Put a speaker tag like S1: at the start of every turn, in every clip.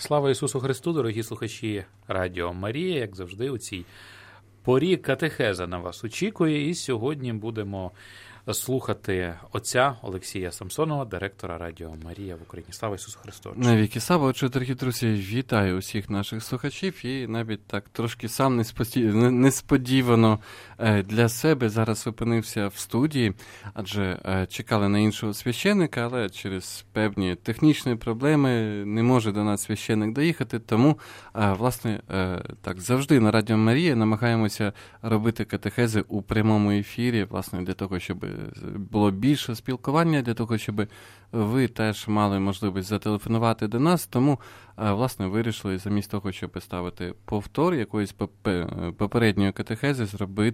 S1: Слава Ісусу Христу, дорогі слухачі Радіо Марія, як завжди, у цій порі катехеза на вас очікує. І сьогодні будемо слухати отця Олексія Самсонова, директора Радіо Марія в Україні. Слава Ісусу Христу!
S2: Навіки слава! Отже, дорогі друзі, вітаю усіх наших слухачів і навіть так трошки сам несподівано для себе зараз опинився в студії, адже чекали на іншого священника, але через певні технічні проблеми не може до нас священник доїхати, тому, власне, так завжди на Радіо Марія намагаємося робити катехези у прямому ефірі, власне, для того, щоб було більше спілкування, для того, щоб ви теж мали можливість зателефонувати до нас, тому, власне, вирішили замість того, щоб ставити повтор якоїсь попередньої катехези,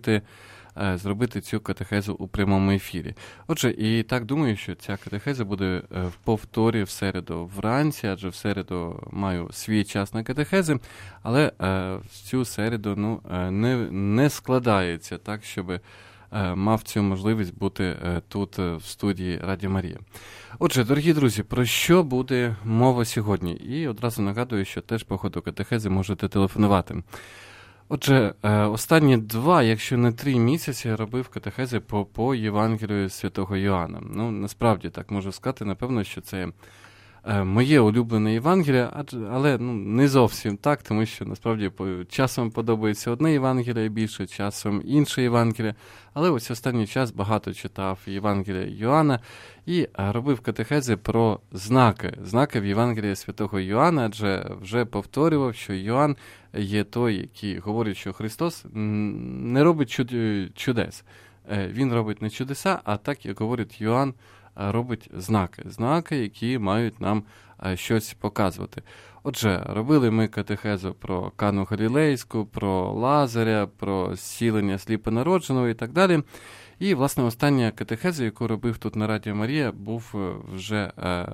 S2: зробити цю катехезу у прямому ефірі. Отже, і так думаю, що ця катехеза буде в повторі в середу вранці, адже в середу маю свій час на катехези, але в цю середу не складається так, щоб мав цю можливість бути тут в студії Радіо Марія. Отже, дорогі друзі, про що буде мова сьогодні? І одразу нагадую, що теж по ходу катехези можете телефонувати. Отже, останні 2, якщо не 3 місяці я робив катехези по Євангелію Святого Йоанна. Насправді так можу сказати, напевно, що це моє улюблене Євангеліє, але не зовсім так, тому що насправді часом подобається одне Євангеліє більше, часом інше Євангеліє, але ось останній час багато читав Євангелія Йоанна і робив катехези про знаки в Євангелії Святого Йоанна, адже вже повторював, що Йоанн є той, який говорить, що Христос не робить чудес. Він робить не чудеса, а так, як говорить Йоанн, робить знаки, які мають нам щось показувати. Отже, робили ми катехезу про Кану Галілейську, про Лазаря, про зцілення сліпонародженого і так далі. І, власне, остання катехеза, яку робив тут на Радіо Марія, був вже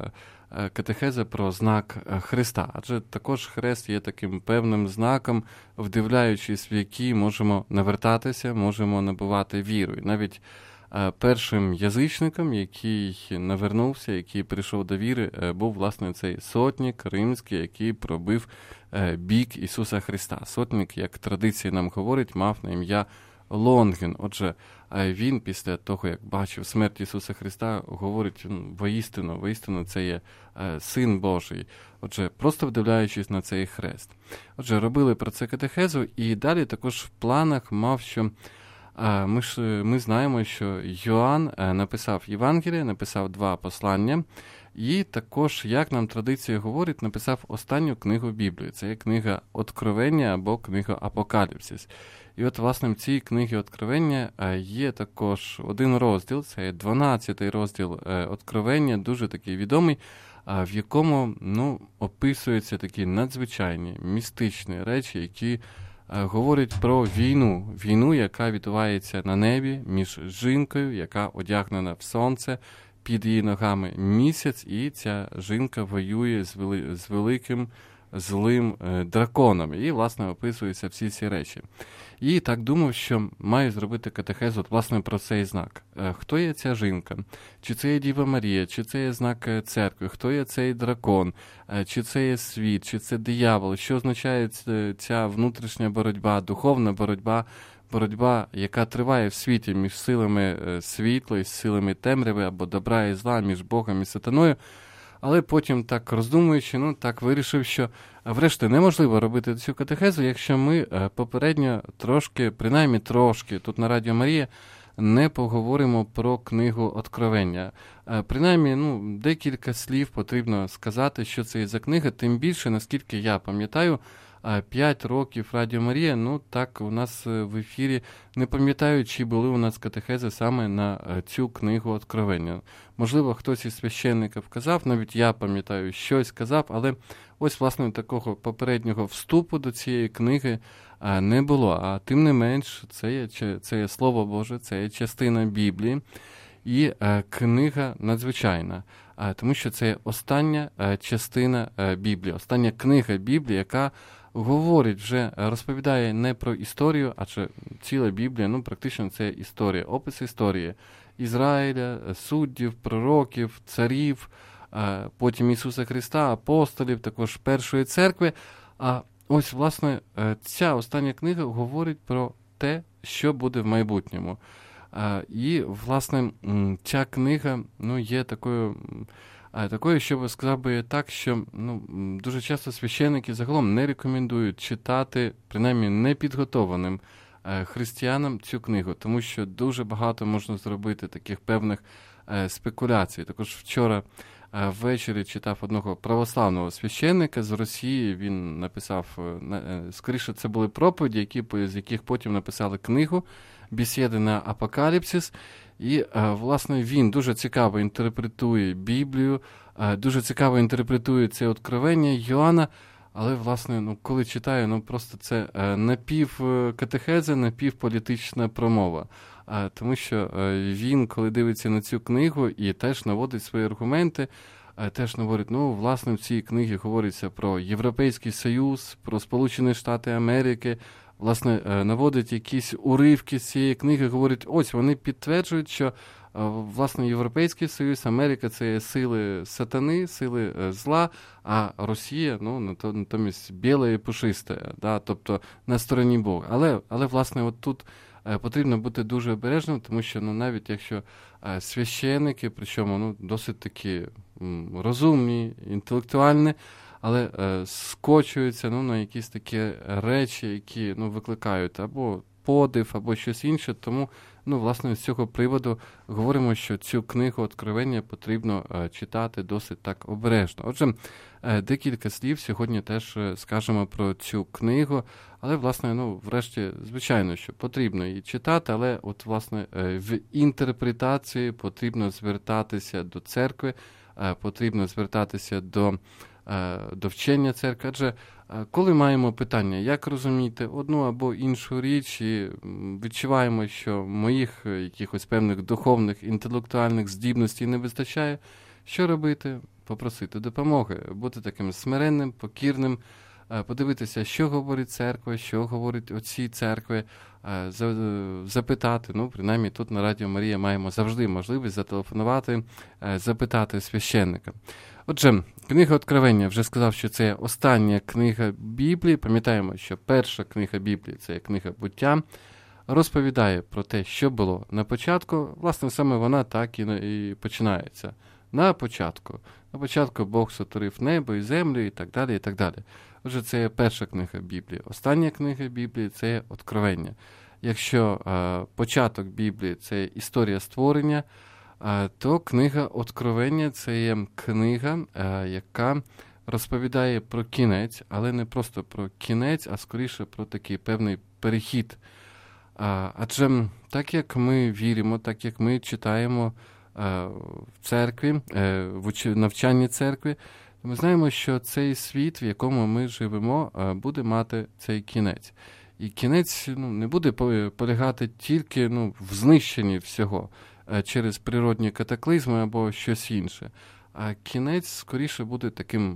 S2: катехеза про знак Христа. Адже також хрест є таким певним знаком, вдивляючись в який можемо навертатися, можемо набувати віру. І навіть першим язичником, який навернувся, який прийшов до віри, був, власне, цей сотник римський, який пробив бік Ісуса Христа. Сотник, як традиція нам говорить, мав на ім'я Лонген. Отже, він після того, як бачив смерть Ісуса Христа, говорить, воістину це є Син Божий. Отже, просто вдивляючись на цей хрест. Отже, робили про це катехезу, і далі також в планах мав, що ми знаємо, що Йоанн написав Євангеліє, написав 2 послання, і також, як нам традиція говорить, написав останню книгу Біблії. Це є книга Откровення або книга Апокаліпсис. І от, власне, в цій книгі Откровення є також один розділ, це 12-й розділ Откровення, дуже такий відомий, в якому описуються такі надзвичайні, містичні речі, які говорить про війну, яка відбувається на небі між жінкою, яка одягнена в сонце, під її ногами місяць, і ця жінка воює з великим злим драконом. І, власне, описуються всі ці речі. І так думав, що маю зробити катехезу, власне, про цей знак. Хто є ця жінка? Чи це є Діва Марія? Чи це є знак церкви? Хто є цей дракон? Чи це є світ? Чи це диявол? Що означає ця внутрішня боротьба, духовна боротьба, яка триває в світі між силами світла і силами темряви, або добра і зла, між Богом і сатаною? Але потім, так роздумуючи, так вирішив, що врешті неможливо робити цю катехезу, якщо ми попередньо принаймні трошки, тут на Радіо Марія, не поговоримо про книгу Откровення. Принаймні, декілька слів потрібно сказати, що це є за книга, тим більше, наскільки я пам'ятаю, 5 років Радіо Марія, так у нас в ефірі, не пам'ятаю, чи були у нас катехези саме на цю книгу Откровення. Можливо, хтось із священників казав, навіть я пам'ятаю, щось казав, але ось, власне, такого попереднього вступу до цієї книги не було. А тим не менш, це є Слово Боже, це є частина Біблії, і книга надзвичайна, тому що це остання частина Біблії, остання книга Біблії, яка говорить вже, розповідає не про історію, адже ціла Біблія, практично це історія, опис історії Ізраїля, суддів, пророків, царів, потім Ісуса Христа, апостолів, також Першої церкви. А ось, власне, ця остання книга говорить про те, що буде в майбутньому. І, власне, ця книга є такою, що сказав би так, що дуже часто священники загалом не рекомендують читати, принаймні непідготованим християнам цю книгу, тому що дуже багато можна зробити таких певних спекуляцій. Також вчора ввечері читав одного православного священника з Росії, він написав, скоріше це були проповіді, з яких потім написали книгу «Бесіди на Апокаліпсис». І, власне, він дуже цікаво інтерпретує Біблію, дуже цікаво інтерпретує це откровення Йоанна, але, власне, коли читаю, просто це напівкатехеза, напівполітична промова. Тому що він, коли дивиться на цю книгу і теж наводить свої аргументи, теж говорить, власне, в цій книгі говориться про Європейський Союз, про Сполучені Штати Америки, власне, наводить якісь уривки з цієї книги, говорить, ось вони підтверджують, що, власне, Європейський Союз, Америка – це сили сатани, сили зла, а Росія, натомість біла і пушиста, тобто на стороні Бога. Але власне, от тут потрібно бути дуже обережним, тому що навіть якщо священики, причому досить такі розумні, інтелектуальні, але скочуються на якісь такі речі, які викликають або подив, або щось інше. Тому, власне, з цього приводу говоримо, що цю книгу «Откровення» потрібно читати досить так обережно. Отже, декілька слів сьогодні теж скажемо про цю книгу, але, власне, врешті, звичайно, що потрібно її читати, але, от, власне, в інтерпретації потрібно звертатися до церкви, потрібно звертатися до вчення церкви. Адже коли маємо питання, як розуміти одну або іншу річ, і відчуваємо, що моїх якихось певних духовних, інтелектуальних здібностей не вистачає, що робити? Попросити допомоги, бути таким смиренним, покірним, подивитися, що говорить церква, що говорить отці церкви, запитати, принаймні тут на Радіо Марія маємо завжди можливість зателефонувати, запитати священника. Отже, книга «Откровення», вже сказав, що це остання книга Біблії. Пам'ятаємо, що перша книга Біблії – це книга «Буття», розповідає про те, що було на початку. Власне, саме вона так і починається. На початку Бог сотворив небо і землю і так далі, і так далі. Отже, це є перша книга Біблії. Остання книга Біблії – це є «Откровення». Якщо початок Біблії – це історія створення, то книга «Откровення» – це є книга, яка розповідає про кінець, але не просто про кінець, а скоріше про такий певний перехід. Адже так, як ми віримо, так, як ми читаємо в церкві, в навчанні церкви, ми знаємо, що цей світ, в якому ми живемо, буде мати цей кінець. І кінець не буде полягати тільки в знищенні всього через природні катаклізми або щось інше. А кінець скоріше буде таким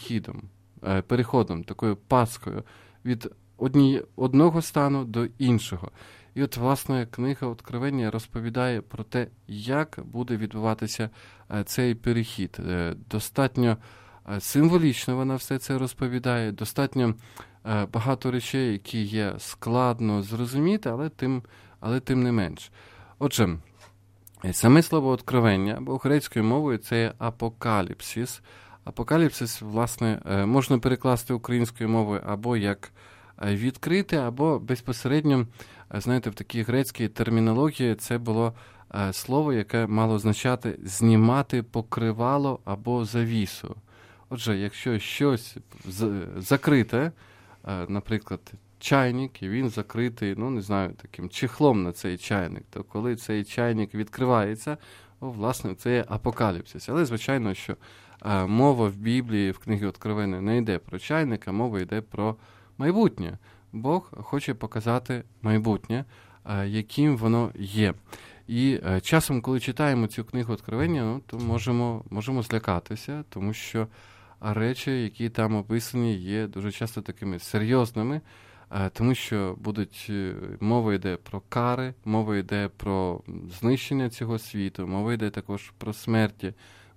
S2: переходом, такою паскою від одного стану до іншого. І от, власне, книга «Откровення» розповідає про те, як буде відбуватися цей перехід. Достатньо символічно вона все це розповідає, достатньо багато речей, які є складно зрозуміти, але тим не менш. Отже, саме слово «откровення» або грецькою мовою це є апокаліпсис. Апокаліпсис, власне, можна перекласти українською мовою або як відкрити, або безпосередньо, знаєте, в такій грецькій термінології це було слово, яке мало означати знімати покривало або завісу. Отже, якщо щось закрите, наприклад, чайник, і він закритий, таким чехлом на цей чайник, то коли цей чайник відкривається, власне, це є апокаліпсис. Але, звичайно, що мова в Біблії, в книгі «Откровення» не йде про чайник, а мова йде про майбутнє. Бог хоче показати майбутнє, яким воно є. І часом, коли читаємо цю книгу «Откровення», то можемо злякатися, тому що речі, які там описані, є дуже часто такими серйозними, тому що мова йде про кари, мова йде про знищення цього світу, мова йде також про смерті,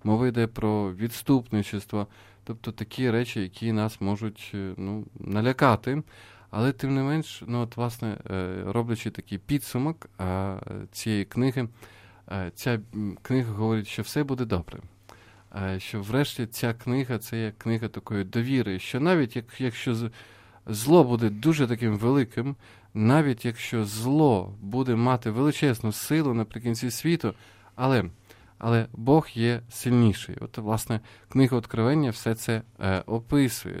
S2: мова йде про відступничество, тобто такі речі, які нас можуть налякати. Але тим не менш, власне, роблячи такий підсумок цієї книги, ця книга говорить, що все буде добре. Що врешті ця книга – це є книга такої довіри, що навіть якщо зло буде дуже таким великим, навіть якщо зло буде мати величезну силу наприкінці світу, але Бог є сильніший. От, власне, книга Откровення все це описує.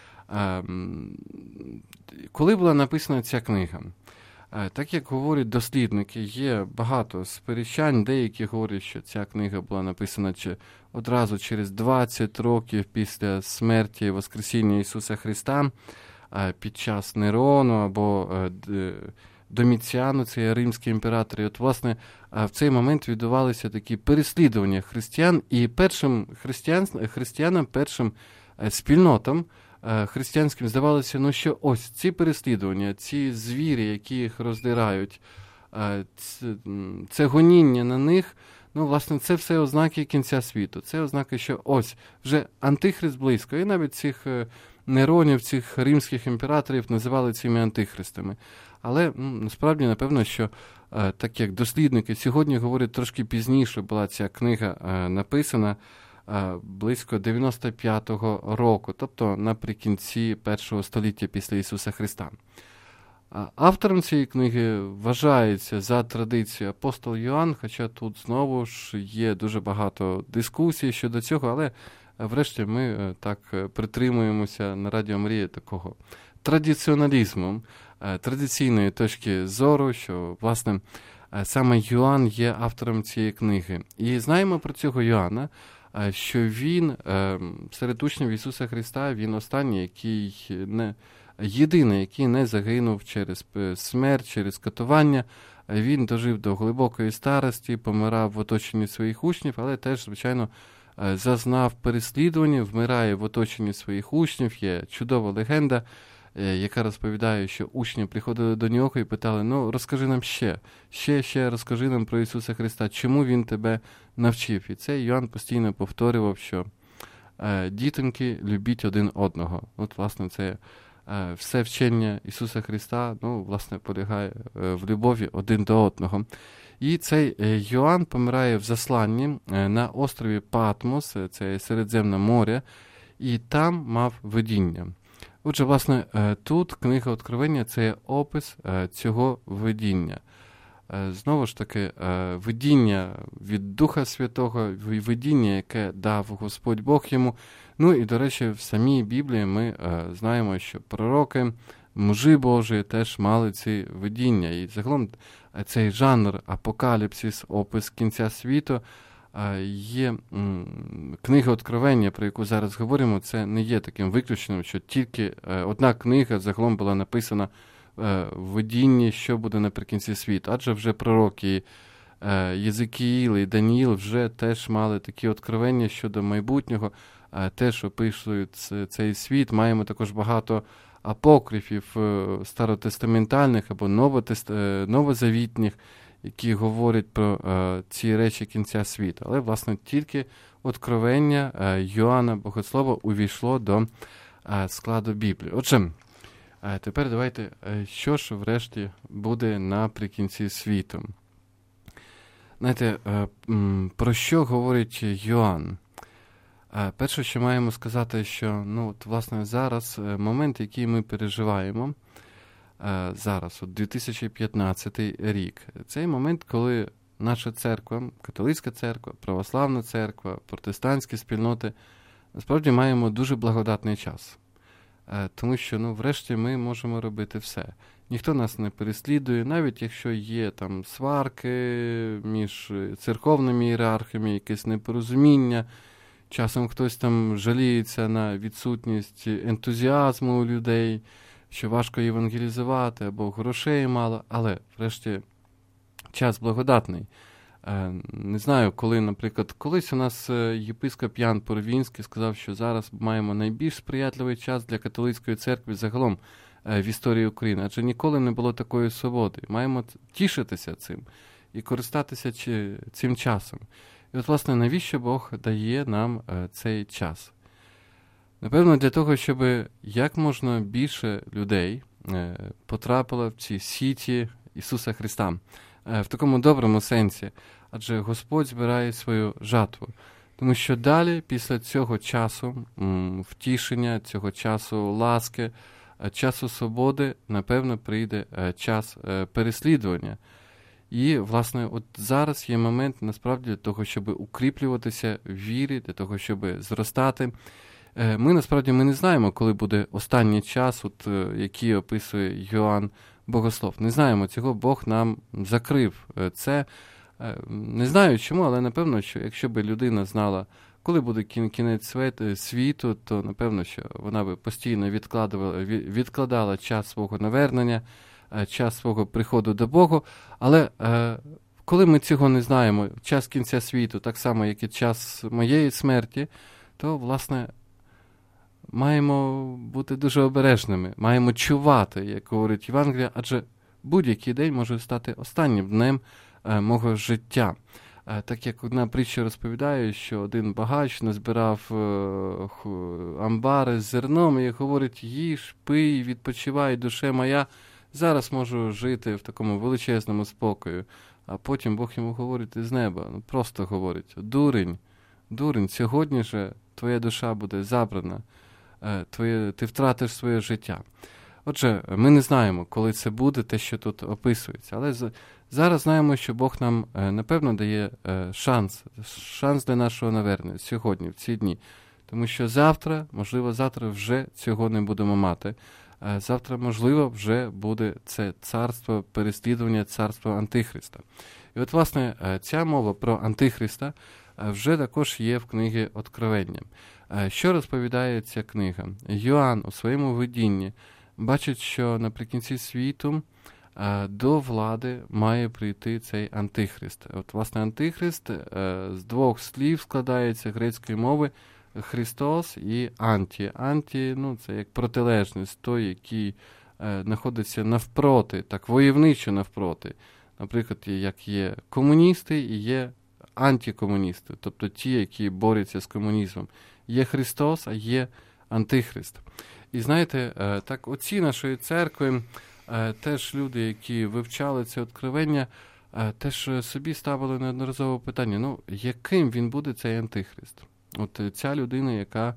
S2: Коли була написана ця книга? Так як говорять дослідники, є багато сперечань, деякі говорять, що ця книга була написана одразу через 20 років після смерті і Воскресіння Ісуса Христа, під час Нерону або Доміціану, це є римський імператор. І от, власне, в цей момент відбувалися такі переслідування християн, і першим християнам, першим спільнотам християнським здавалося, що ось ці переслідування, ці звірі, які їх роздирають, це гоніння на них, власне, це все ознаки кінця світу. Це ознаки, що ось, вже антихрист близько. І навіть цих Неронів, цих римських імператорів називали цими антихристами. Але, насправді, напевно, що так як дослідники сьогодні говорять, трошки пізніше була ця книга написана, близько 95-го року, тобто наприкінці першого століття після Ісуса Христа. Автором цієї книги вважається за традицією апостол Йоанн, хоча тут знову ж є дуже багато дискусій щодо цього, але врешті ми так притримуємося на Радіо Марія такого традиціоналізму, традиційної точки зору, що, власне, саме Йоанн є автором цієї книги. І знаємо про цього Йоанна, що він серед учнів Ісуса Христа, він останній, єдиний, який не загинув через смерть, через катування. Він дожив до глибокої старості, помирав в оточенні своїх учнів, але теж, звичайно, зазнав переслідування, вмирає в оточенні своїх учнів. Є чудова легенда, яка розповідає, що учні приходили до нього і питали, розкажи нам ще розкажи нам про Ісуса Христа, чому Він тебе навчив. І це Йоанн постійно повторював, що дітоньки, любіть один одного. От, власне, це все вчення Ісуса Христа, власне, полягає в любові один до одного. І цей Йоанн помирає в засланні на острові Патмос, це Середземне море, і там мав видіння. Отже, власне, тут книга Откровення – це опис цього видіння. Знову ж таки, видіння від Духа Святого, видіння, яке дав Господь Бог йому. І, до речі, в самій Біблії ми знаємо, що пророки, мужі Божі теж мали ці видіння. І загалом цей жанр апокаліпсис, опис кінця світу, є книга Откровення, про яку зараз говоримо, це не є таким виключенням, що тільки одна книга загалом була написана в видінні, що буде наприкінці світу. Адже вже пророки Єзекіїл і Даніїл вже теж мали такі откровення щодо майбутнього, теж описують цей світ. Маємо також багато апокрифів старотестаментальних або новозавітніх, які говорять про ці речі кінця світу. Але, власне, тільки откровення Йоанна Богослова увійшло до складу Біблії. Отже, тепер давайте, що ж врешті буде наприкінці світу. Знаєте, про що говорить Йоанн? Перше, що маємо сказати, що, власне, зараз момент, який ми переживаємо, зараз, 2015 рік, цей момент, коли наша церква, католицька церква, православна церква, протестантські спільноти, насправді маємо дуже благодатний час. Тому що, врешті, ми можемо робити все. Ніхто нас не переслідує, навіть якщо є там сварки між церковними ієрархами, якесь непорозуміння, часом хтось там жаліється на відсутність ентузіазму у людей, що важко євангелізувати, або грошей мало, але, врешті, час благодатний. Не знаю, коли, наприклад, колись у нас єпископ Ян Порвінський сказав, що зараз маємо найбільш сприятливий час для католицької церкви загалом в історії України, адже ніколи не було такої свободи. Маємо тішитися цим і користатися цим часом. І от, власне, навіщо Бог дає нам цей час? Напевно, для того, щоб як можна більше людей потрапило в ці сіті Ісуса Христа. В такому доброму сенсі. Адже Господь збирає свою жатву. Тому що далі, після цього часу втішення, цього часу ласки, часу свободи, напевно, прийде час переслідування. І, власне, от зараз є момент, насправді, для того, щоб укріплюватися в вірі, для того, щоб зростати. Ми, насправді, ми не знаємо, коли буде останній час, от, який описує Йоанн Богослов. Не знаємо цього, Бог нам закрив це. Не знаю чому, але напевно, що якщо б людина знала, коли буде кінець світу, то напевно, що вона би постійно відкладала час свого навернення, час свого приходу до Бога. Але коли ми цього не знаємо, час кінця світу, так само, як і час моєї смерті, то, власне, маємо бути дуже обережними, маємо чувати, як говорить Євангелія, адже будь-який день може стати останнім днем мого життя. Так як одна притча розповідає, що один багач назбирав амбари з зерном і говорить: їж, пий, відпочивай, душе моя, зараз можу жити в такому величезному спокою. А потім Бог йому говорить із неба, просто говорить: дурень, сьогодні же твоя душа буде забрана, ти втратиш своє життя. Отже, ми не знаємо, коли це буде, те, що тут описується. Але зараз знаємо, що Бог нам, напевно, дає шанс для нашого навернення сьогодні, в ці дні. Тому що завтра, можливо, завтра вже цього не будемо мати. Завтра, можливо, вже буде це царство переслідування, царство Антихриста. І от, власне, ця мова про Антихриста вже також є в книгі Откровення. Що розповідає ця книга? Йоанн у своєму видінні бачить, що наприкінці світу до влади має прийти цей Антихрист. От, власне, Антихрист з двох слів складається грецької мови: Христос і Анті. Анті, це як протилежність, той, який знаходиться навпроти, так войовничо навпроти. Наприклад, як є комуністи і є антикомуністи, тобто ті, які борються з комунізмом. Є Христос, а є Антихрист. І знаєте, так отці нашої церкви, теж люди, які вивчали це откровення, теж собі ставили неодноразово питання: яким він буде цей Антихрист? От ця людина, яка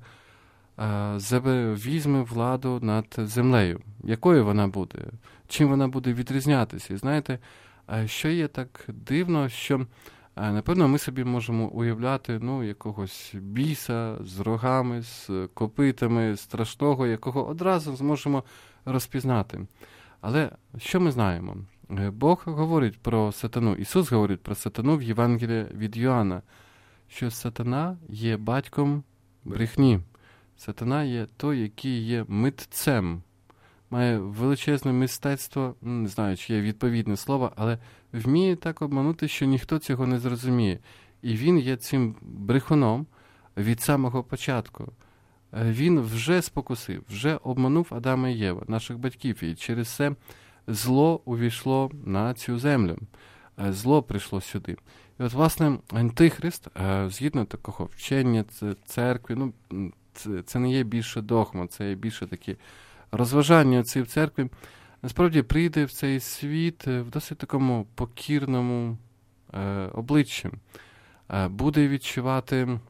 S2: візьме владу над землею. Якою вона буде? Чим вона буде відрізнятися? І знаєте, що є так дивно, що, напевно, ми собі можемо уявляти якогось біса з рогами, з копитами, страшного, якого одразу зможемо розпізнати. Але що ми знаємо? Бог говорить про сатану, Ісус говорить про сатану в Євангелії від Йоанна, що сатана є батьком брехні. Сатана є той, який є митцем, має величезне мистецтво, не знаю, чи є відповідне слово, але вміє так обманути, що ніхто цього не зрозуміє. І він є цим брехуном від самого початку. Він вже спокусив, вже обманув Адама і Єву, наших батьків, і через це зло увійшло на цю землю. Зло прийшло сюди. І от, власне, Антихрист, згідно такого вчення церкви, це не є більше догма, це є більше такі розважання в церкві, насправді прийде в цей світ в досить такому покірному обличчі. Буде відчувати,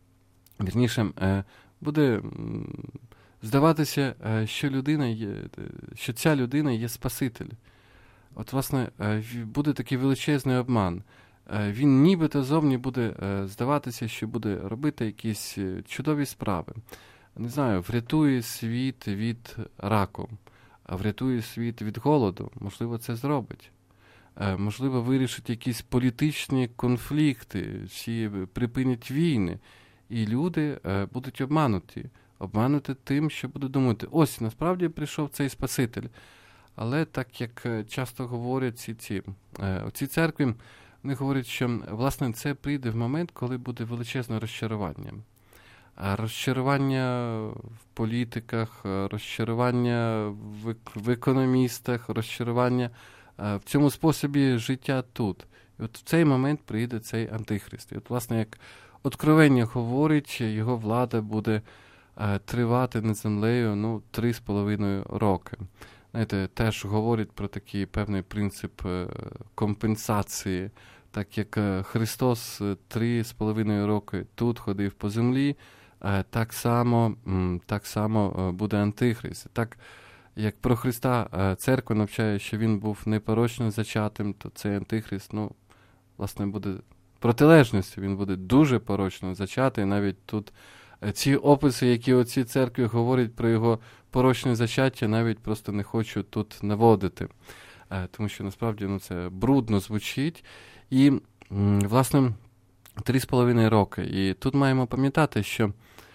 S2: буде здаватися, що ця людина є Спаситель. От, власне, буде такий величезний обман. Він нібито зовні буде здаватися, що буде робити якісь чудові справи. Не знаю, врятує світ від раку, врятує світ від голоду. Можливо, це зробить. Можливо, вирішить якісь політичні конфлікти, всі припинять війни. І люди будуть обмануті тим, що будуть думати: ось, насправді прийшов цей Спаситель. Але так, як часто говорять ці церкви, вони говорять, що, власне, це прийде в момент, коли буде величезне розчарування. Розчарування в політиках, розчарування в економістах, розчарування в цьому способі життя тут. І от в цей момент прийде цей антихрист. І от, власне, як Откровення говорить, його влада буде тривати над землею 3,5 роки. Знаєте, теж говорить про такий певний принцип компенсації, так як Христос 3,5 роки тут ходив по землі, так само буде антихрист. Так, як про Христа церква навчає, що він був непорочно зачатим, то цей антихрист, власне, буде протилежністю, він буде дуже порочно зачатий. Навіть тут ці описи, які оці церкви говорять про його порочне зачаття, навіть просто не хочу тут наводити. Тому що, насправді, це брудно звучить. І, власне, 3,5 роки. І тут маємо пам'ятати, що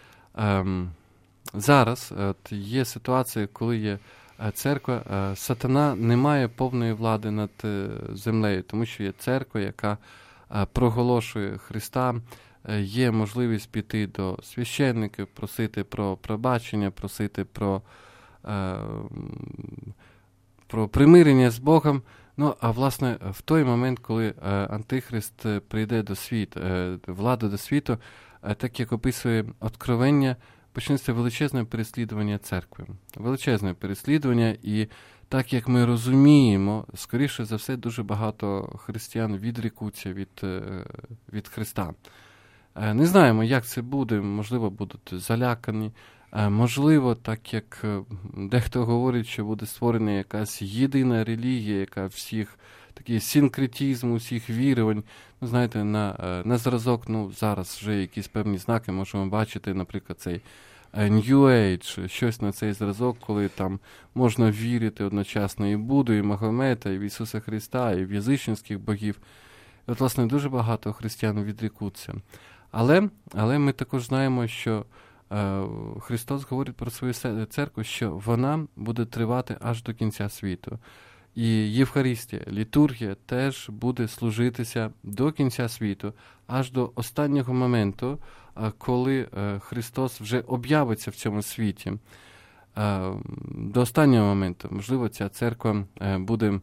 S2: зараз є ситуація, коли є церква, сатана не має повної влади над землею, тому що є церква, яка проголошує Христа, є можливість піти до священників, просити про пробачення, просити про примирення з Богом. А власне, в той момент, коли антихрист прийде до світу, владу до світу, так як описує Откровення, почнеться величезне переслідування церкви. Величезне переслідування, і так як ми розуміємо, скоріше за все, дуже багато християн відрікуться від Христа. Не знаємо, як це буде, можливо, будуть залякані, можливо, так як дехто говорить, що буде створена якась єдина релігія, яка всіх, такий синкретизм усіх вірувань, знаєте, на зразок, зараз вже якісь певні знаки можемо бачити, наприклад, цей New Age, щось на цей зразок, коли там можна вірити одночасно і в Будду, і в Магомета, і в Ісуса Христа, і в язичницьких богів. І от, власне, дуже багато християн відрікуться. Але ми також знаємо, що Христос говорить про свою церкву, що вона буде тривати аж до кінця світу. І Євхаристія, літургія теж буде служитися до кінця світу, аж до останнього моменту, коли Христос вже об'явиться в цьому світі. До останнього моменту, можливо, ця церква буде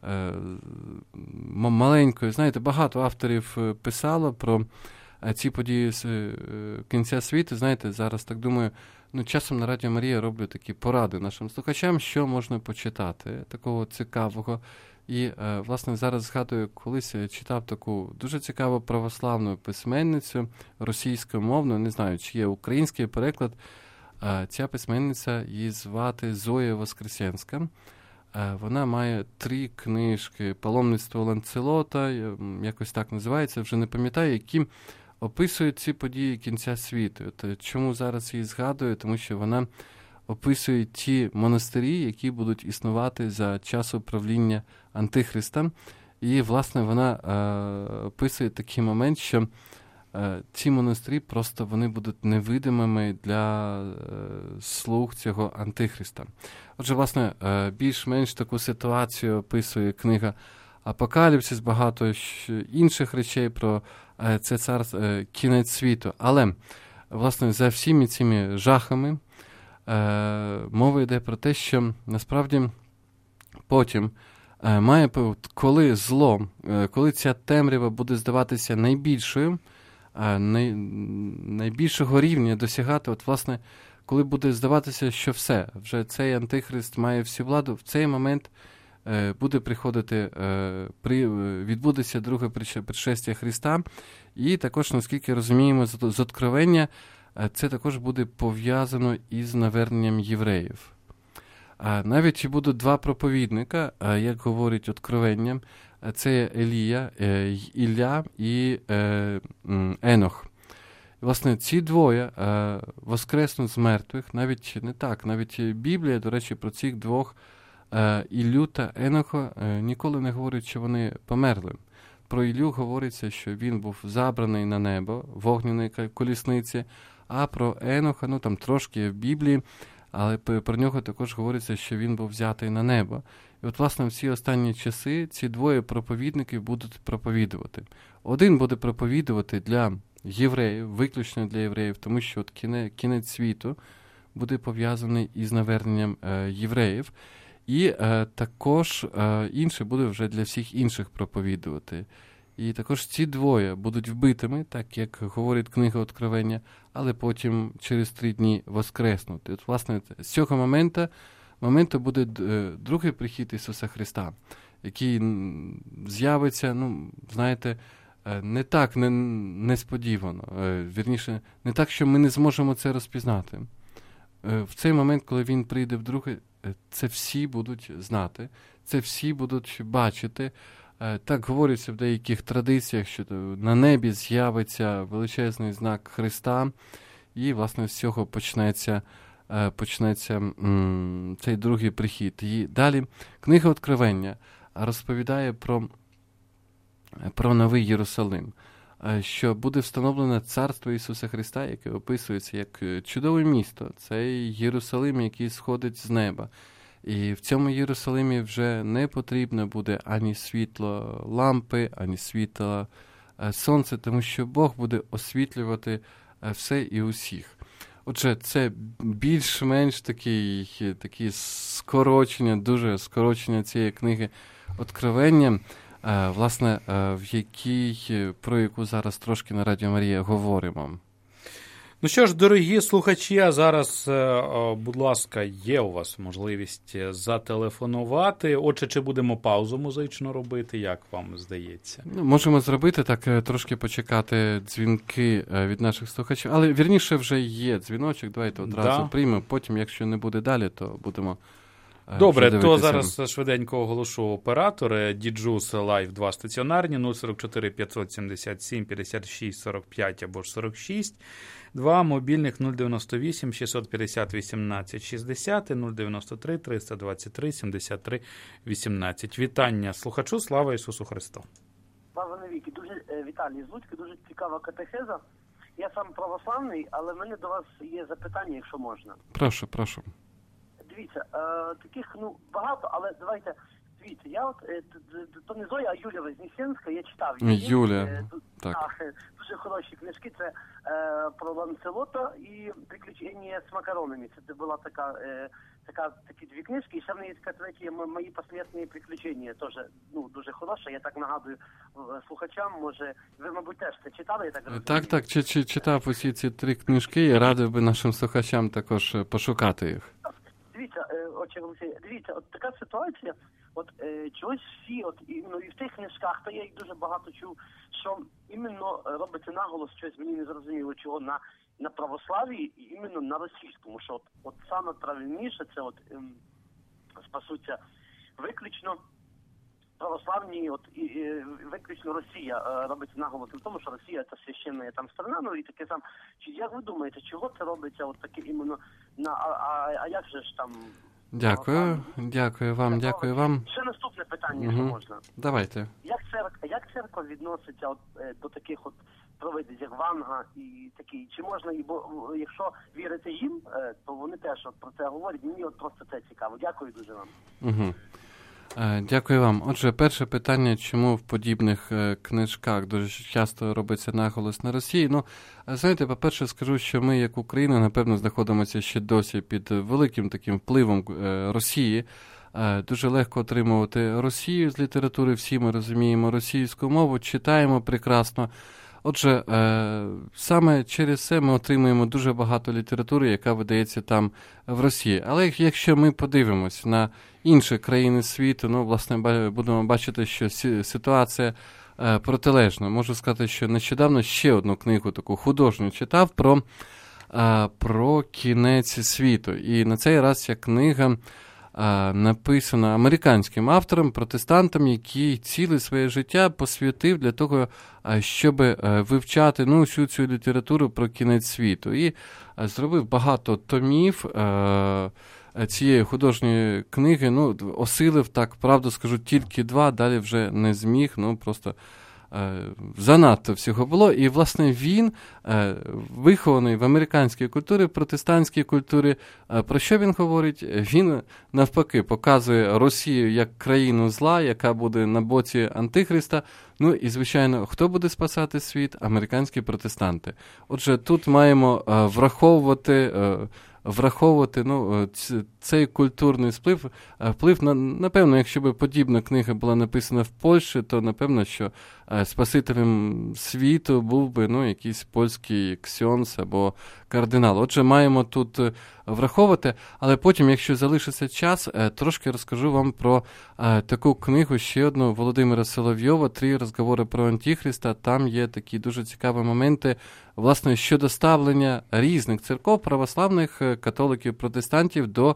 S2: маленькою. Знаєте, багато авторів писало про ці події з кінця світу. Знаєте, зараз так думаю, часом на Радіо Марія роблю такі поради нашим слухачам, що можна почитати такого цікавого. І, власне, зараз згадую, колись я читав таку дуже цікаву православну письменницю, російськомовну, не знаю, чи є український переклад. Ця письменниця, її звати Зоя Воскресенська. Вона має 3 книжки «Паломництво Ланцелота», якось так називається, вже не пам'ятаю, які описують ці події кінця світу. Чому зараз її згадую? Тому що вона описує ті монастирі, які будуть існувати за часу правління Антихриста. І, власне, вона описує такий момент, що ці монастирі просто вони будуть невидимими для слуг цього Антихриста. Отже, власне, більш-менш таку ситуацію описує книга Апокаліпсис, багато інших речей про це кінець світу. Але, власне, за всіми цими жахами мова йде про те, що насправді потім коли ця темрява буде здаватися найбільшою, найбільшого рівня досягати, власне, коли буде здаватися, що все, вже цей антихрист має всю владу, в цей момент буде приходити, відбудеться друге пришестя Христа, і також, наскільки розуміємо, з Откровення, це також буде пов'язано із наверненням євреїв. Навіть будуть 2 проповідника, як говорить Откровення, це Ілля і Енох. Власне, ці двоє воскреснуть з мертвих, навіть Біблія, до речі, про цих 2, Іллю та Еноха, ніколи не говорить, що вони померли. Про Іллю говориться, що він був забраний на небо в вогняній колісниці, а про Еноха, там трошки в Біблії, але про нього також говориться, що він був взятий на небо. І от, власне, всі останні часи ці 2 проповідники будуть проповідувати. Один буде проповідувати для євреїв, виключно для євреїв, тому що кінець світу буде пов'язаний із наверненням євреїв. І також інший буде вже для всіх інших проповідувати. І також ці двоє будуть вбитими, так як говорить книга Откровення, але потім через 3 дні воскреснуть. От, власне, з цього моменту буде другий прихід Ісуса Христа, який з'явиться, знаєте, не так несподівано. Вірніше, не так, що ми не зможемо це розпізнати. В цей момент, коли він прийде вдруге, це всі будуть знати, це всі будуть бачити. Так говориться в деяких традиціях, що на небі з'явиться величезний знак Христа, і, власне, з цього почнеться цей другий прихід. І далі книга Откровення розповідає про Новий Єрусалим, що буде встановлене царство Ісуса Христа, яке описується як чудове місто. Це Єрусалим, який сходить з неба. І в цьому Єрусалимі вже не потрібно буде ані світло лампи, ані світло сонця, тому що Бог буде освітлювати все і усіх. Отже, це більш-менш такі скорочення, дуже скорочення цієї книги Откровення, власне, про яку зараз трошки на Радіо Марія говоримо.
S1: Ну що ж, дорогі слухачі, а зараз, будь ласка, є у вас можливість зателефонувати. Отже, чи будемо паузу музичну робити, як вам здається?
S2: Можемо зробити так, трошки почекати дзвінки від наших слухачів. Але, вірніше, вже є дзвіночок, давайте одразу приймемо. Потім, якщо не буде далі, то будемо
S1: Добре, то зараз швиденько оголошу оператори. Діджус Лайв 2 стаціонарні, 044 577 56 45 або ж 46. 2 мобільних 098 650 18 60 093 323 73 18. Вітання слухачу, слава Ісусу Христу.
S3: Слава навіки. Дуже Віталій з Луцька, дуже цікава катехеза. Я сам православний, але в мене до вас є запитання, якщо можна.
S2: Прошу.
S3: Дивіться, таких багато, але давайте, дивіться, я то не Зоя, а Юлія Вознесенська, я читав її.
S2: Юлія, так.
S3: Дуже хороші книжки, це про Ланселота і «Приключення з макаронами». Це була такі 2 книжки, і ще в неї є третя «Мої посмертні приключення», теж дуже хороша, я так нагадую слухачам, може, ви, мабуть, теж це читали, я так розумію?
S2: Так, читав усі ці 3 книжки і радив би нашим слухачам також пошукати їх.
S3: Дивіться, отче Олексій, от така ситуація, чогось всі, і в тих книжках, то я їх дуже багато чув, що іменно робиться наголос, щось мені не зрозуміло, чого на православії і іменно на російському, що от саме правильніше це спасуться виключно православні, і виключно Росія робить наголос на тому, що Росія це священна там страна, і таке сам. Як ви думаєте, чого це робиться таке іменно а як же ж там?
S2: Дякую вам.
S3: Ще наступне питання, якщо можна.
S2: Давайте.
S3: Як церква відноситься до таких провидів, як Ванга і такі? Чи можна, бо якщо вірити їм, то вони теж про це говорять. Мені просто це цікаво. Дякую дуже вам.
S2: Угу. Дякую вам. Отже, перше питання, чому в подібних книжках дуже часто робиться наголос на Росії? Знаєте, по-перше, скажу, що ми, як Україна, напевно, знаходимося ще досі під великим таким впливом Росії. Дуже легко отримувати Росію з літератури, всі ми розуміємо російську мову, читаємо прекрасно. Отже, саме через це ми отримуємо дуже багато літератури, яка видається там в Росії. Але якщо ми подивимось на інші країни світу, власне, будемо бачити, що ситуація протилежна. Можу сказати, що нещодавно ще одну книгу таку художню читав про кінець світу. І на цей раз ця книга написана американським автором, протестантом, який ціле своє життя посвятив для того, щоб вивчати всю цю літературу про кінець світу. І зробив багато томів цієї художньої книги. Осилив, так, правду скажу, тільки 2, далі вже не зміг, просто занадто всього було. І, власне, він вихований в американській культурі, в протестантській культурі. Про що він говорить? Він, навпаки, показує Росію як країну зла, яка буде на боці Антихриста. І, звичайно, хто буде спасати світ? Американські протестанти. Отже, тут маємо враховувати враховувати цей культурний вплив. Напевно, якщо б подібна книга була написана в Польщі, то, напевно, що спасителем світу був би якийсь польський ксьонз або кардинал. Отже, маємо тут враховувати, але потім, якщо залишиться час, трошки розкажу вам про таку книгу, ще одну Володимира Соловйова «Три розговори про Антихриста». Там є такі дуже цікаві моменти, власне, щодо ставлення різних церков, православних, католиків, протестантів до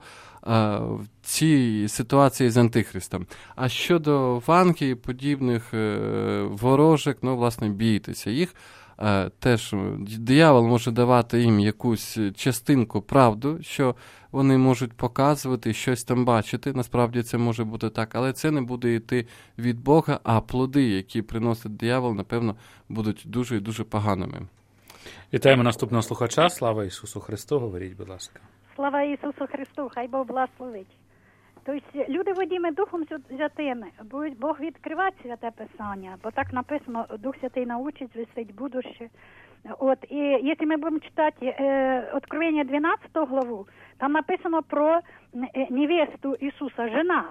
S2: цієї ситуації з Антихристом. А щодо ванги і подібних ворожок, власне, бійтеся їх. Теж диявол може давати їм якусь частинку правду, що вони можуть показувати, щось там бачити. Насправді це може бути так, але це не буде йти від Бога, а плоди, які приносить диявол, напевно, будуть дуже і дуже поганими.
S1: Вітаємо наступного слухача. Слава Ісусу Христу. Говоріть, будь ласка.
S4: Слава Ісусу Христу, хай Бог благословить. Тобто люди водіми Духом Святим, будуть Бог відкривати Святе Писання, бо так написано, Дух Святий научить звістить будуще. І якщо ми будемо читати Откровення 12 главу, там написано про невесту Ісуса,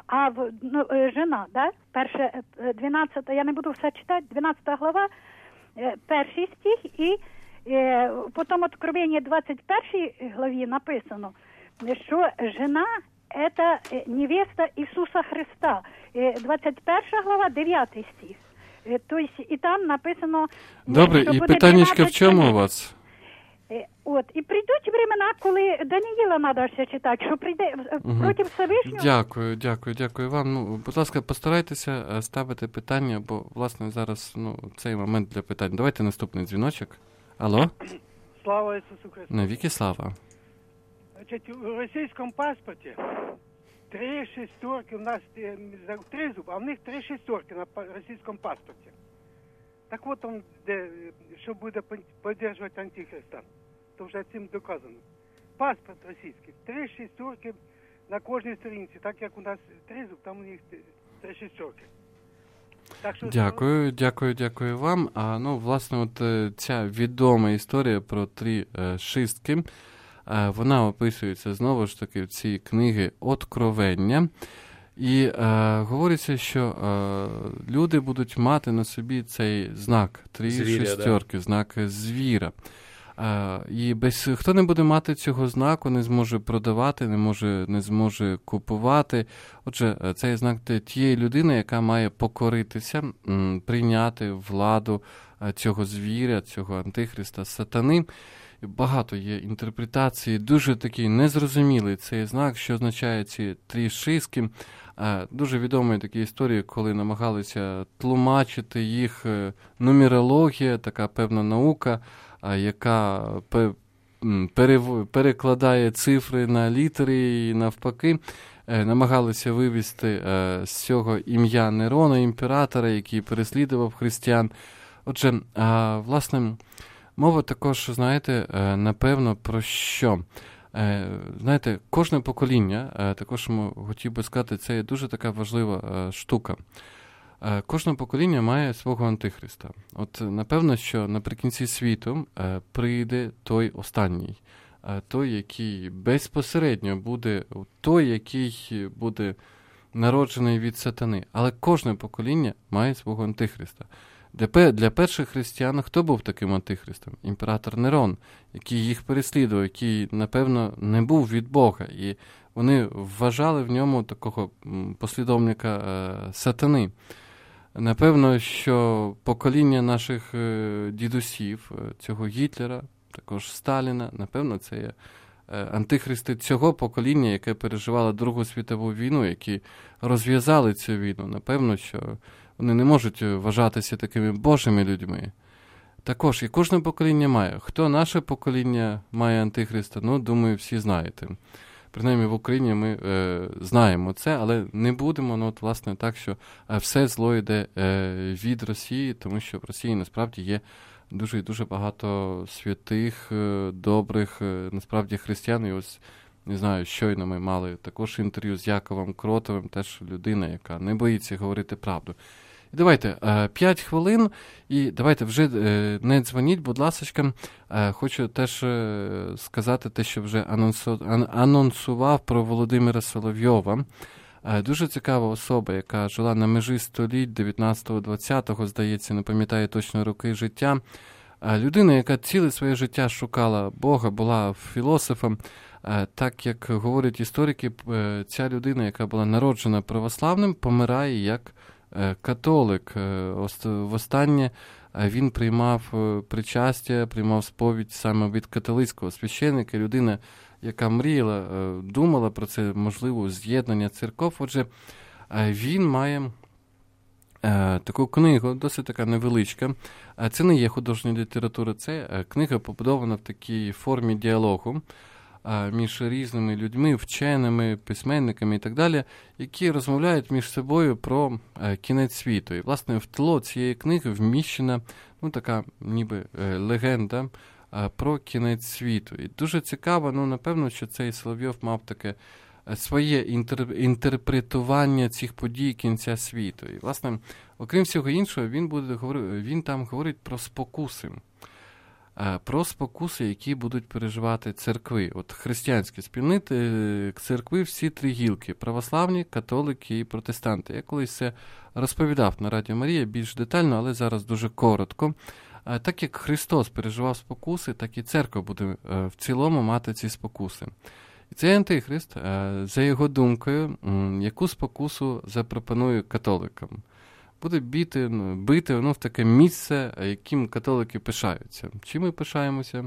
S4: жена, да? Перше, 12, я не буду все читати, 12 глава, перший стих, і потім Откровення 21 главі написано, що жена – это невеста Ісуса Христа. 21 глава, 9 стих. Тобто, і там написано...
S2: Добре, і питаннячка в чому у вас?
S4: І прийдуть времена, коли Даниїла треба ще читати, що прийде проти Всевишнього.
S2: Дякую вам. Будь ласка, постарайтеся ставити питання, бо, власне, зараз цей момент для питань. Давайте наступний дзвіночок. Алло?
S5: Слава Ісусу Христу.
S2: Навіки слава.
S5: Значить, у російському паспорті 3 шестерки, у нас тризуб, а в них 3 шестерки на російському паспорті. Так от он, що буде підтримувати Антихриста, то вже цим доказано. Паспорт російський, 3 шестерки на кожній сторінці, так як у нас тризуб, там у них 3 шестерки.
S2: Дякую вам. Власне, от ця відома історія про 3 шістки, вона описується знову ж таки в цій книгі «Откровення». І говориться, що люди будуть мати на собі цей знак 3 шестерки, да? Знак звіра. І хто не буде мати цього знаку, не зможе продавати, не зможе купувати. Отже, цей знак тієї людини, яка має покоритися, прийняти владу цього звіря, цього антихриста, сатани. Багато є інтерпретацій, дуже такий незрозумілий цей знак, що означає ці 3 шістки. Дуже відомі такі історії, коли намагалися тлумачити їх нумерологія, така певна наука, яка перекладає цифри на літери і навпаки. Намагалися вивести з цього ім'я Нерона, імператора, який переслідував християн. Отже, власне, мова також, знаєте, напевно, про що? Знаєте, кожне покоління, також хотів би сказати, це є дуже така важлива штука. Кожне покоління має свого антихриста. От, напевно, що наприкінці світу прийде той останній, той, який безпосередньо буде, той, який буде народжений від сатани. Але кожне покоління має свого антихриста. Для перших християн хто був таким антихристом? Імператор Нерон, який їх переслідував, який, напевно, не був від Бога. І вони вважали в ньому такого послідовника сатани. Напевно, що покоління наших дідусів, цього Гітлера, також Сталіна, напевно, це є антихристи цього покоління, яке переживало Другу світову війну, які розв'язали цю війну. Напевно, що вони не можуть вважатися такими божими людьми. Також і кожне покоління має. Хто наше покоління має антихриста? Думаю, всі знаєте. Принаймні в Україні ми знаємо це, але не будемо, власне, так, що все зло йде від Росії, тому що в Росії насправді є дуже і дуже багато святих, добрих, насправді християн. І ось, не знаю, щойно ми мали також інтерв'ю з Яковом Кротовим, теж людина, яка не боїться говорити правду. І давайте 5 хвилин, і давайте вже не дзвоніть, будь ласка. Хочу теж сказати те, що вже анонсував про Володимира Соловйова. Дуже цікава особа, яка жила на межі століть 19-20, здається, не пам'ятаю точно роки життя. Людина, яка ціле своє життя шукала Бога, була філософом. Так, як говорять історики, ця людина, яка була народжена православним, помирає як католик. Востаннє він приймав причастя, приймав сповідь саме від католицького священника. Людина, яка мріяла, думала про це, можливо, з'єднання церков. Отже, він має таку книгу, досить така невеличка. Це не є художня література, це книга побудована в такій формі діалогу між різними людьми, вченими, письменниками і так далі, які розмовляють між собою про кінець світу. І, власне, в тло цієї книги вміщена така ніби легенда про кінець світу. І дуже цікаво, напевно, що цей Соловйов мав таке своє інтерпретування цих подій кінця світу. І, власне, окрім всього іншого, він там говорить про спокуси. Про спокуси, які будуть переживати церкви. От християнські спільноти церкви всі три гілки – православні, католики і протестанти. Я колись це розповідав на Радіо Марія більш детально, але зараз дуже коротко. Так як Христос переживав спокуси, так і церква буде в цілому мати ці спокуси. І цей антихрист, за його думкою, яку спокусу запропонує католикам? Буде бити в таке місце, яким католики пишаються. Чим ми пишаємося?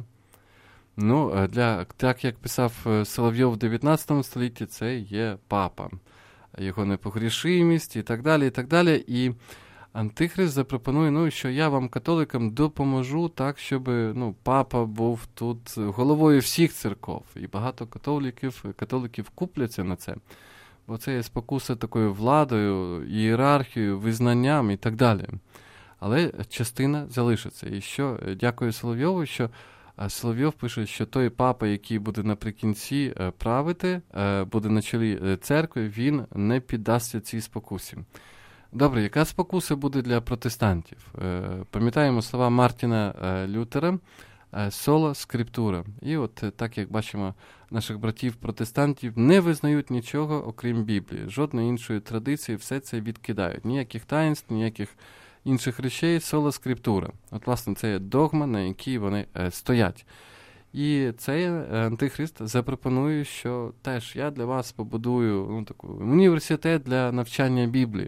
S2: Так як писав Соловйов в 19 столітті, це є папа. Його непогрішимість і так далі, і так далі. І антихрист запропонує, що я вам, католикам, допоможу так, щоб папа був тут головою всіх церков. І багато католиків купляться на це. Бо це є спокуса такою владою, ієрархією, визнанням і так далі. Але частина залишиться. І що, дякую Соловйову, що Соловйов пише, що той папа, який буде наприкінці правити, буде на чолі церкви, він не піддасться цій спокусі. Добре, яка спокуса буде для протестантів? Пам'ятаємо слова Мартіна Лютера, сола скриптура. І от так, як бачимо, наших братів-протестантів не визнають нічого, окрім Біблії. Жодної іншої традиції, все це відкидають. Ніяких таїнств, ніяких інших речей, сола скриптура. От, власне, це є догма, на якій вони стоять. І цей антихрист запропонує, що теж я для вас побудую університет для навчання Біблії.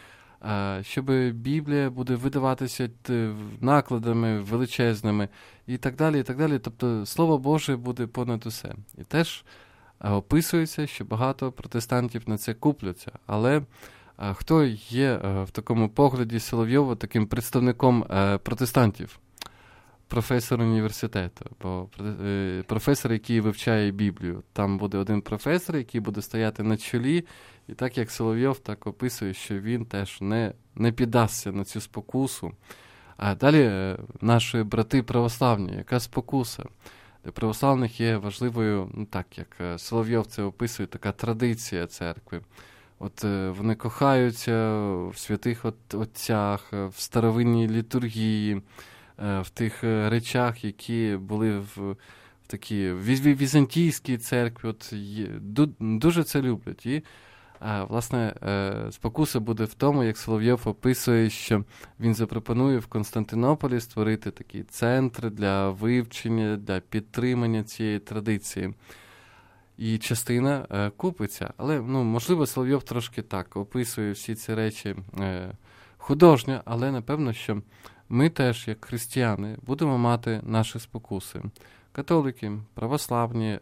S2: Щоб Біблія буде видаватися накладами величезними і так далі, і так далі. Тобто Слово Боже буде понад усе. І теж описується, що багато протестантів на це купляться. Але хто є в такому погляді Соловйова таким представником протестантів? Професор університету, бо професор, який вивчає Біблію. Там буде один професор, який буде стояти на чолі, і так як Соловйов так описує, що він теж не піддасться на цю спокусу. А далі наші брати православні, яка спокуса? Для православних є важливою, так як Соловйов це описує, така традиція церкви. От вони кохаються в святих отцях, в старовинній літургії, в тих речах, які були в такій візантійській церкві. От дуже це люблять. І, власне, спокуса буде в тому, як Соловйов описує, що він запропонує в Константинополі створити такий центр для вивчення, для підтримання цієї традиції. І частина купиться. Але, можливо, Соловйов трошки так описує всі ці речі художньо, але, напевно, що ми теж, як християни, будемо мати наші спокуси. Католики, православні,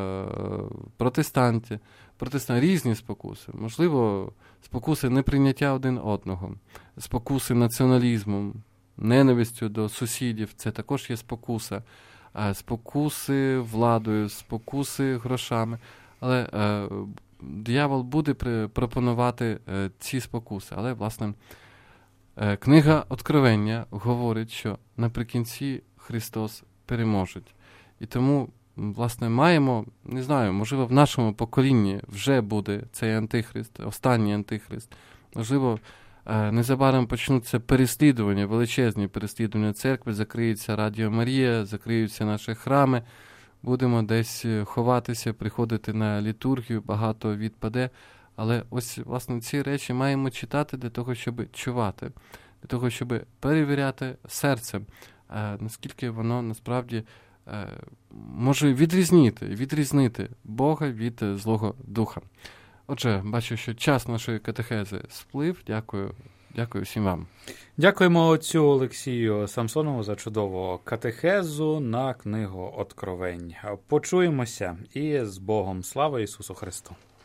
S2: протестанти, різні спокуси. Можливо, спокуси неприйняття один одного, спокуси націоналізмом, ненавистю до сусідів, це також є спокуса. Спокуси владою, спокуси грошами. Але диявол буде пропонувати ці спокуси. Але, власне, книга Откровення говорить, що наприкінці Христос переможе. І тому, власне, маємо, не знаю, можливо, в нашому поколінні вже буде цей антихрист, останній антихрист. Можливо, Незабаром почнуться переслідування, величезні переслідування церкви, закриється Радіо Марія, закриються наші храми, будемо десь ховатися, приходити на літургію, багато відпаде. Але ось, власне, ці речі маємо читати для того, щоб чувати, для того, щоб перевіряти серце, наскільки воно насправді може відрізнити Бога від Злого Духа. Отже, бачу, що час нашої катехези сплив. Дякую всім вам.
S1: Дякуємо отцю Олексію Самсонову за чудову катехезу на книгу «Откровень». Почуємося і з Богом. Слава Ісусу Христу!